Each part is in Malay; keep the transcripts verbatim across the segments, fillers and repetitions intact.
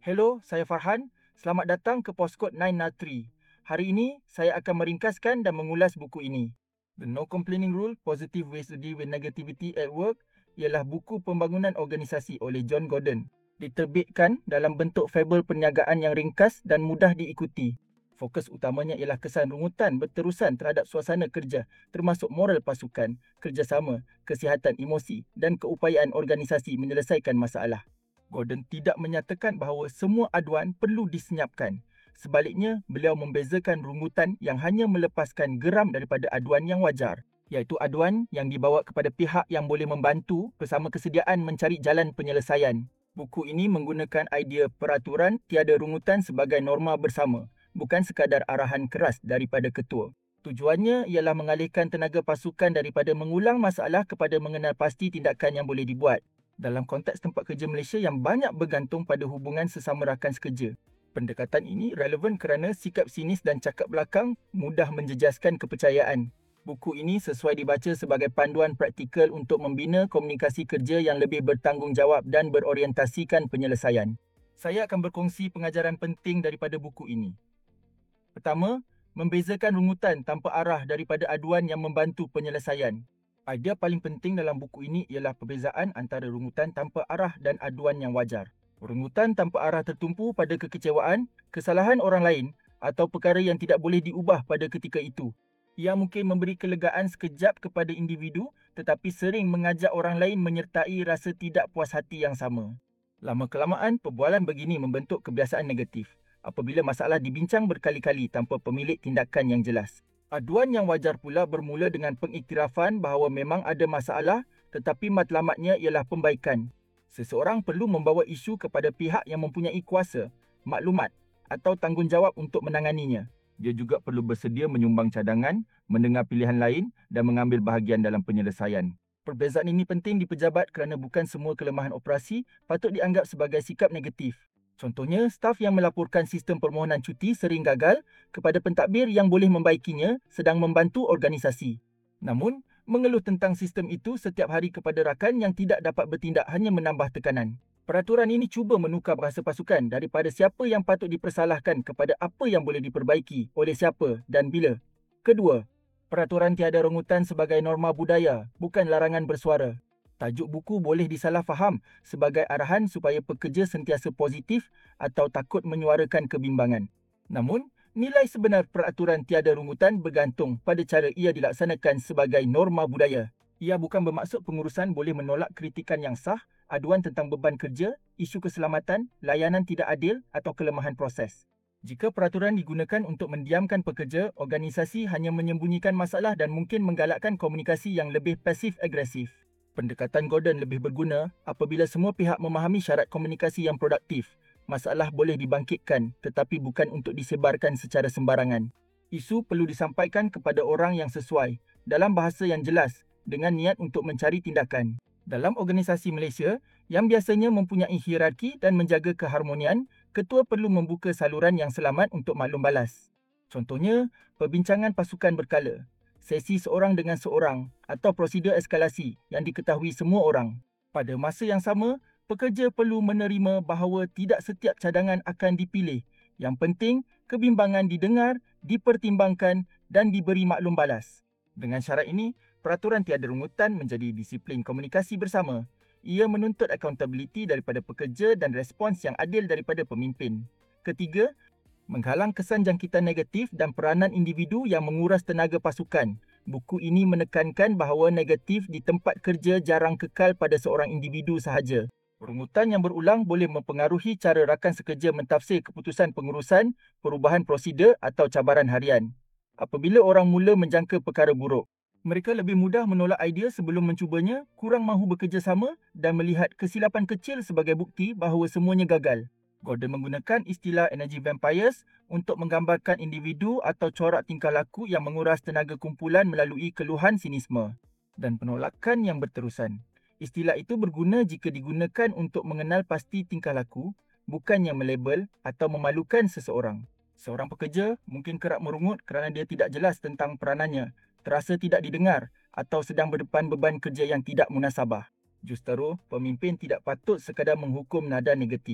Hello, saya Farhan. Selamat datang ke Postcode sembilan nol tiga. Hari ini, saya akan meringkaskan dan mengulas buku ini. The No Complaining Rule, Positive Ways to Deal with Negativity at Work ialah buku pembangunan organisasi oleh John Gordon. Diterbitkan dalam bentuk fabel perniagaan yang ringkas dan mudah diikuti. Fokus utamanya ialah kesan rungutan berterusan terhadap suasana kerja, termasuk moral pasukan, kerjasama, kesihatan emosi dan keupayaan organisasi menyelesaikan masalah. Gordon tidak menyatakan bahawa semua aduan perlu disenyapkan. Sebaliknya, beliau membezakan rungutan yang hanya melepaskan geram daripada aduan yang wajar, iaitu aduan yang dibawa kepada pihak yang boleh membantu bersama kesediaan mencari jalan penyelesaian. Buku ini menggunakan idea peraturan tiada rungutan sebagai norma bersama, bukan sekadar arahan keras daripada ketua. Tujuannya ialah mengalihkan tenaga pasukan daripada mengulang masalah kepada mengenal pasti tindakan yang boleh dibuat. Dalam konteks tempat kerja Malaysia yang banyak bergantung pada hubungan sesama rakan sekerja. Pendekatan ini relevan kerana sikap sinis dan cakap belakang mudah menjejaskan kepercayaan. Buku ini sesuai dibaca sebagai panduan praktikal untuk membina komunikasi kerja yang lebih bertanggungjawab dan berorientasikan penyelesaian. Saya akan berkongsi pengajaran penting daripada buku ini. Pertama, membezakan rungutan tanpa arah daripada aduan yang membantu penyelesaian. Idea paling penting dalam buku ini ialah perbezaan antara rungutan tanpa arah dan aduan yang wajar. Rungutan tanpa arah tertumpu pada kekecewaan, kesalahan orang lain atau perkara yang tidak boleh diubah pada ketika itu. Ia mungkin memberi kelegaan sekejap kepada individu tetapi sering mengajak orang lain menyertai rasa tidak puas hati yang sama. Lama-kelamaan, perbualan begini membentuk kebiasaan negatif apabila masalah dibincang berkali-kali tanpa pemilik tindakan yang jelas. Aduan yang wajar pula bermula dengan pengiktirafan bahawa memang ada masalah tetapi matlamatnya ialah pembaikan. Seseorang perlu membawa isu kepada pihak yang mempunyai kuasa, maklumat atau tanggungjawab untuk menanganinya. Dia juga perlu bersedia menyumbang cadangan, mendengar pilihan lain dan mengambil bahagian dalam penyelesaian. Perbezaan ini penting di pejabat kerana bukan semua kelemahan operasi patut dianggap sebagai sikap negatif. Contohnya, staf yang melaporkan sistem permohonan cuti sering gagal kepada pentadbir yang boleh membaikinya sedang membantu organisasi. Namun, mengeluh tentang sistem itu setiap hari kepada rakan yang tidak dapat bertindak hanya menambah tekanan. Peraturan ini cuba menukar bahasa pasukan daripada siapa yang patut dipersalahkan kepada apa yang boleh diperbaiki oleh siapa dan bila. Kedua, peraturan tiada rungutan sebagai norma budaya, bukan larangan bersuara. Tajuk buku boleh disalah faham sebagai arahan supaya pekerja sentiasa positif atau takut menyuarakan kebimbangan. Namun, nilai sebenar peraturan tiada rungutan bergantung pada cara ia dilaksanakan sebagai norma budaya. Ia bukan bermaksud pengurusan boleh menolak kritikan yang sah, aduan tentang beban kerja, isu keselamatan, layanan tidak adil atau kelemahan proses. Jika peraturan digunakan untuk mendiamkan pekerja, organisasi hanya menyembunyikan masalah dan mungkin menggalakkan komunikasi yang lebih pasif-agresif. Pendekatan Gordon lebih berguna apabila semua pihak memahami syarat komunikasi yang produktif. Masalah boleh dibangkitkan tetapi bukan untuk disebarkan secara sembarangan. Isu perlu disampaikan kepada orang yang sesuai dalam bahasa yang jelas dengan niat untuk mencari tindakan. Dalam organisasi Malaysia yang biasanya mempunyai hierarki dan menjaga keharmonian, ketua perlu membuka saluran yang selamat untuk maklum balas. Contohnya, perbincangan pasukan berkala, sesi seorang dengan seorang atau prosedur eskalasi yang diketahui semua orang. Pada masa yang sama, pekerja perlu menerima bahawa tidak setiap cadangan akan dipilih. Yang penting, kebimbangan didengar, dipertimbangkan dan diberi maklum balas. Dengan syarat ini, peraturan tiada rungutan menjadi disiplin komunikasi bersama. Ia menuntut accountability daripada pekerja dan respons yang adil daripada pemimpin. Ketiga, menghalang kesan jangkitan negatif dan peranan individu yang menguras tenaga pasukan. Buku ini menekankan bahawa negatif di tempat kerja jarang kekal pada seorang individu sahaja. Rungutan yang berulang boleh mempengaruhi cara rakan sekerja mentafsir keputusan pengurusan, perubahan prosedur atau cabaran harian. Apabila orang mula menjangka perkara buruk, mereka lebih mudah menolak idea sebelum mencubanya, kurang mahu bekerjasama dan melihat kesilapan kecil sebagai bukti bahawa semuanya gagal. Gordon menggunakan istilah energy vampires untuk menggambarkan individu atau corak tingkah laku yang menguras tenaga kumpulan melalui keluhan sinisme dan penolakan yang berterusan. Istilah itu berguna jika digunakan untuk mengenal pasti tingkah laku, bukannya melabel atau memalukan seseorang. Seorang pekerja mungkin kerap merungut kerana dia tidak jelas tentang peranannya, terasa tidak didengar atau sedang berdepan beban kerja yang tidak munasabah. Justeru, pemimpin tidak patut sekadar menghukum nada negatif.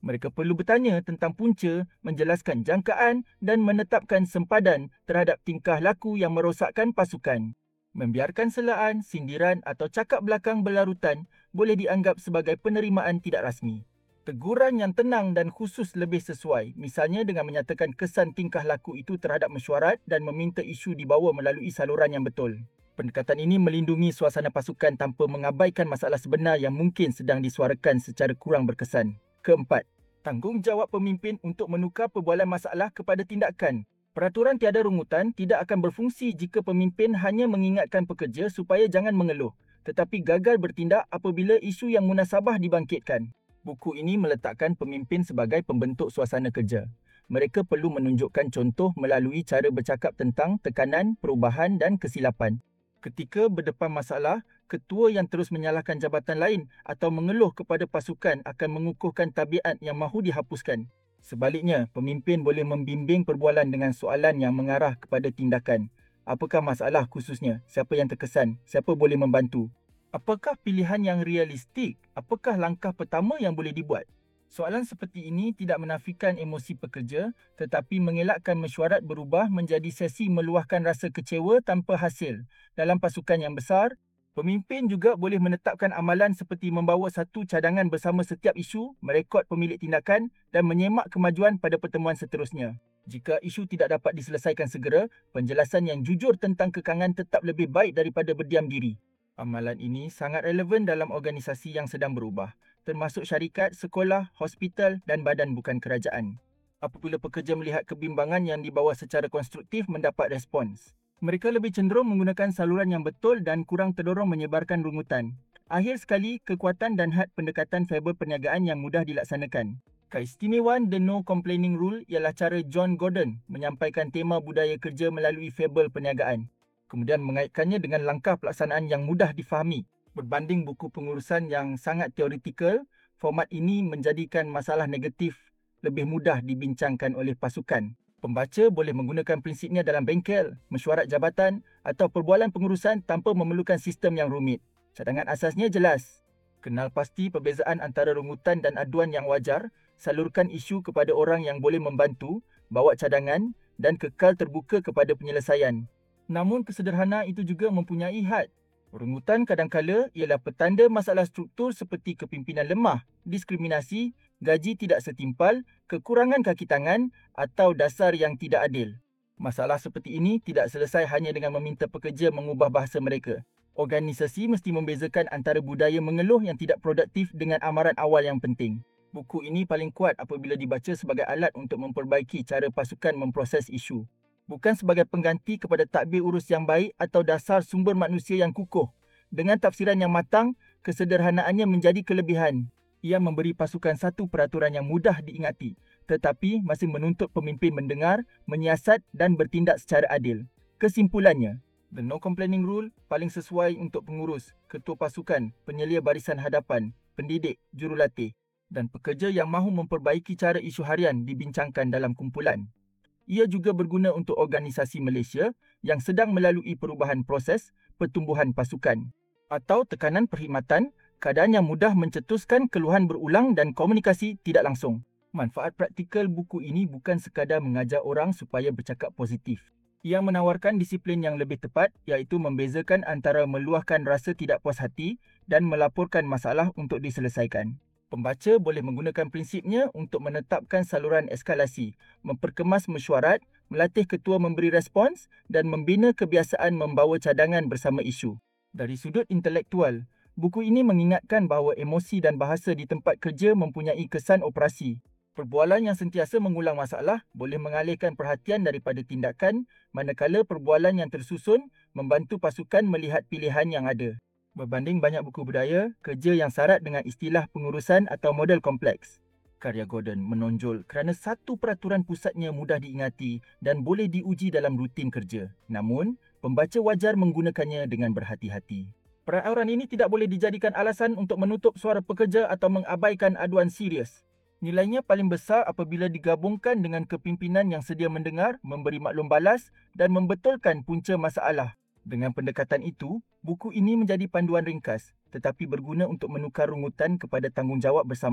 Mereka perlu bertanya tentang punca, menjelaskan jangkaan dan menetapkan sempadan terhadap tingkah laku yang merosakkan pasukan. Membiarkan selaan, sindiran atau cakap belakang berlarutan boleh dianggap sebagai penerimaan tidak rasmi. Teguran yang tenang dan khusus lebih sesuai, misalnya dengan menyatakan kesan tingkah laku itu terhadap mesyuarat dan meminta isu dibawa melalui saluran yang betul. Pendekatan ini melindungi suasana pasukan tanpa mengabaikan masalah sebenar yang mungkin sedang disuarakan secara kurang berkesan. Keempat, tanggungjawab pemimpin untuk menukar perbualan masalah kepada tindakan. Peraturan tiada rungutan tidak akan berfungsi jika pemimpin hanya mengingatkan pekerja supaya jangan mengeluh, tetapi gagal bertindak apabila isu yang munasabah dibangkitkan. Buku ini meletakkan pemimpin sebagai pembentuk suasana kerja. Mereka perlu menunjukkan contoh melalui cara bercakap tentang tekanan, perubahan dan kesilapan. Ketika berdepan masalah, ketua yang terus menyalahkan jabatan lain atau mengeluh kepada pasukan akan mengukuhkan tabiat yang mahu dihapuskan. Sebaliknya, pemimpin boleh membimbing perbualan dengan soalan yang mengarah kepada tindakan. Apakah masalah khususnya? Siapa yang terkesan? Siapa boleh membantu? Apakah pilihan yang realistik? Apakah langkah pertama yang boleh dibuat? Soalan seperti ini tidak menafikan emosi pekerja, tetapi mengelakkan mesyuarat berubah menjadi sesi meluahkan rasa kecewa tanpa hasil. Dalam pasukan yang besar, pemimpin juga boleh menetapkan amalan seperti membawa satu cadangan bersama setiap isu, merekod pemilik tindakan dan menyemak kemajuan pada pertemuan seterusnya. Jika isu tidak dapat diselesaikan segera, penjelasan yang jujur tentang kekangan tetap lebih baik daripada berdiam diri. Amalan ini sangat relevan dalam organisasi yang sedang berubah, termasuk syarikat, sekolah, hospital dan badan bukan kerajaan. Apabila pekerja melihat kebimbangan yang dibawa secara konstruktif mendapat respons, mereka lebih cenderung menggunakan saluran yang betul dan kurang terdorong menyebarkan rungutan. Akhir sekali, kekuatan dan had pendekatan fabel perniagaan yang mudah dilaksanakan. Keistimewaan The No Complaining Rule ialah cara John Gordon menyampaikan tema budaya kerja melalui fabel perniagaan, kemudian mengaitkannya dengan langkah pelaksanaan yang mudah difahami. Berbanding buku pengurusan yang sangat teoretikal, format ini menjadikan masalah negatif lebih mudah dibincangkan oleh pasukan. Pembaca boleh menggunakan prinsipnya dalam bengkel, mesyuarat jabatan atau perbualan pengurusan tanpa memerlukan sistem yang rumit. Cadangan asasnya jelas. Kenal pasti perbezaan antara rungutan dan aduan yang wajar, salurkan isu kepada orang yang boleh membantu, bawa cadangan dan kekal terbuka kepada penyelesaian. Namun kesederhana itu juga mempunyai had. Rungutan kadangkala ialah petanda masalah struktur seperti kepimpinan lemah, diskriminasi, gaji tidak setimpal, kekurangan kaki tangan atau dasar yang tidak adil. Masalah seperti ini tidak selesai hanya dengan meminta pekerja mengubah bahasa mereka. Organisasi mesti membezakan antara budaya mengeluh yang tidak produktif dengan amaran awal yang penting. Buku ini paling kuat apabila dibaca sebagai alat untuk memperbaiki cara pasukan memproses isu. Bukan sebagai pengganti kepada tadbir urus yang baik atau dasar sumber manusia yang kukuh. Dengan tafsiran yang matang, kesederhanaannya menjadi kelebihan. Ia memberi pasukan satu peraturan yang mudah diingati, tetapi masih menuntut pemimpin mendengar, menyiasat dan bertindak secara adil. Kesimpulannya, The No Complaining Rule paling sesuai untuk pengurus, ketua pasukan, penyelia barisan hadapan, pendidik, jurulatih dan pekerja yang mahu memperbaiki cara isu harian dibincangkan dalam kumpulan. Ia juga berguna untuk organisasi Malaysia yang sedang melalui perubahan proses pertumbuhan pasukan atau tekanan perkhidmatan, keadaan yang mudah mencetuskan keluhan berulang dan komunikasi tidak langsung. Manfaat praktikal buku ini bukan sekadar mengajar orang supaya bercakap positif. Ia menawarkan disiplin yang lebih tepat iaitu membezakan antara meluahkan rasa tidak puas hati dan melaporkan masalah untuk diselesaikan. Pembaca boleh menggunakan prinsipnya untuk menetapkan saluran eskalasi, memperkemas mesyuarat, melatih ketua memberi respons dan membina kebiasaan membawa cadangan bersama isu. Dari sudut intelektual, buku ini mengingatkan bahawa emosi dan bahasa di tempat kerja mempunyai kesan operasi. Perbualan yang sentiasa mengulang masalah boleh mengalihkan perhatian daripada tindakan, manakala perbualan yang tersusun membantu pasukan melihat pilihan yang ada. Berbanding banyak buku budaya, kerja yang syarat dengan istilah pengurusan atau model kompleks. Karya Gordon menonjol kerana satu peraturan pusatnya mudah diingati dan boleh diuji dalam rutin kerja. Namun, pembaca wajar menggunakannya dengan berhati-hati. Peraturan ini tidak boleh dijadikan alasan untuk menutup suara pekerja atau mengabaikan aduan serius. Nilainya paling besar apabila digabungkan dengan kepimpinan yang sedia mendengar, memberi maklum balas dan membetulkan punca masalah. Dengan pendekatan itu, buku ini menjadi panduan ringkas tetapi berguna untuk menukar rungutan kepada tanggungjawab bersama.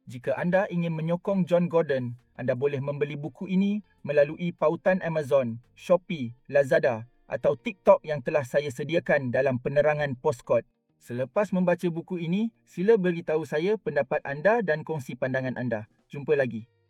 Jika anda ingin menyokong John Gordon, anda boleh membeli buku ini melalui pautan Amazon, Shopee, Lazada atau TikTok yang telah saya sediakan dalam penerangan Postkod. Selepas membaca buku ini, sila beritahu saya pendapat anda dan kongsi pandangan anda. Jumpa lagi.